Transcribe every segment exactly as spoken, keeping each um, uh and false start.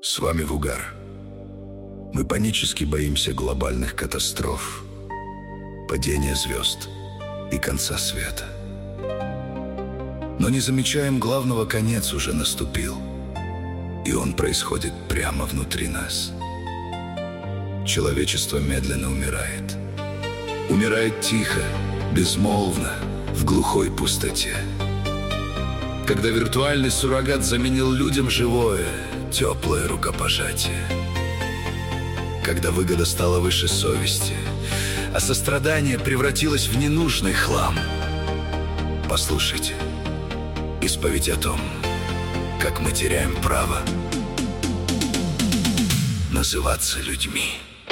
С вами Вугар. Мы панически боимся глобальных катастроф, падения звезд и конца света. Но не замечаем главного: конец уже наступил, и он происходит прямо внутри нас. Человечество медленно умирает. Умирает тихо, безмолвно, в глухой пустоте. Когда виртуальный суррогат заменил людям живое, теплое рукопожатие. Когда выгода стала выше совести, а сострадание превратилось в ненужный хлам. Послушайте исповедь о том, как мы теряем право называться людьми.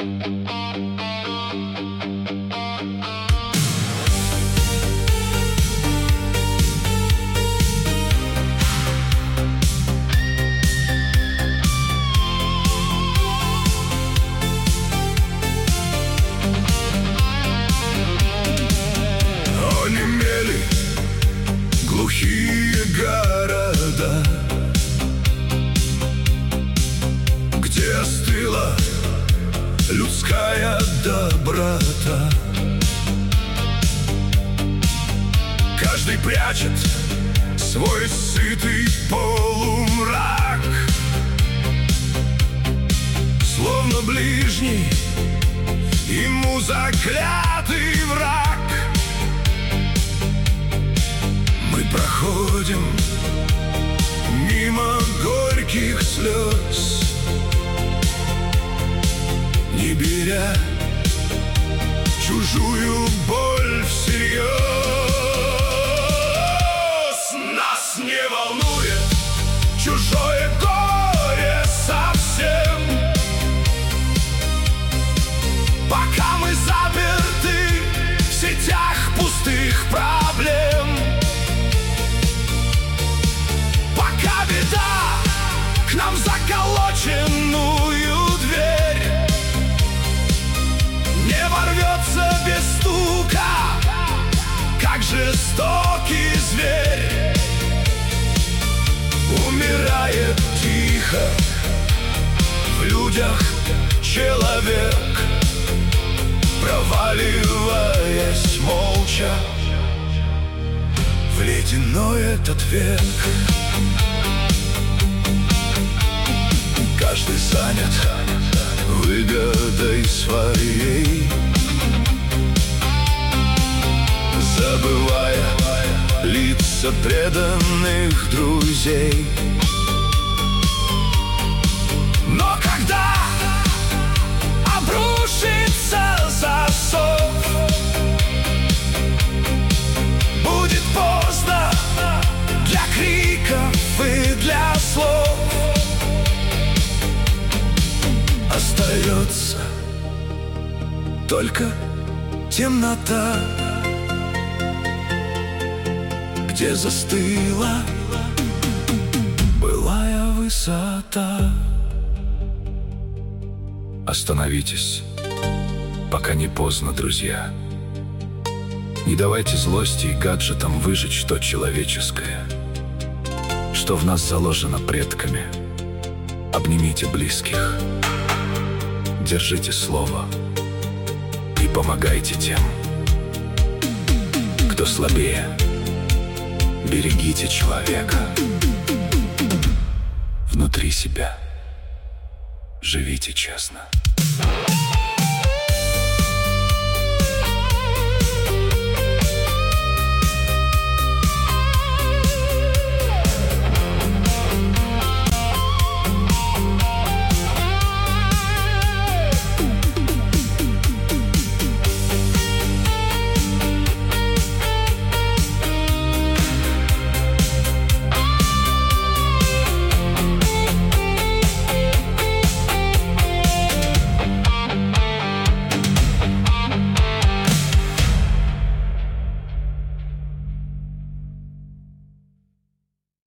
Онемели глухие города, где остыла людская доброта. Каждый прячет свой сытый полумрак, словно ближний ему заклятый враг. Мы проходим мимо горьких слез, не беря чужую боль всерьез. Нас не волнует чужое горе совсем, пока мы заперты в сетях пустых проблем. Пока беда к нам в заколоченную дверь не ворвется без стука, как жестокий зверь. Умирает тихо в людях человек, проваливаясь молча в ледяной этот век. Каждый занят выгодой своей, забывая лица преданных друзей. Но когда обрушится засов, будет поздно для криков и для слов. Остается только темнота, где застыла былая высота. Остановитесь, пока не поздно, друзья. Не давайте злости и гаджетам выжечь то человеческое, что в нас заложено предками. Обнимите близких, держите слово и помогайте тем, кто слабее. Берегите человека внутри себя. Живите честно.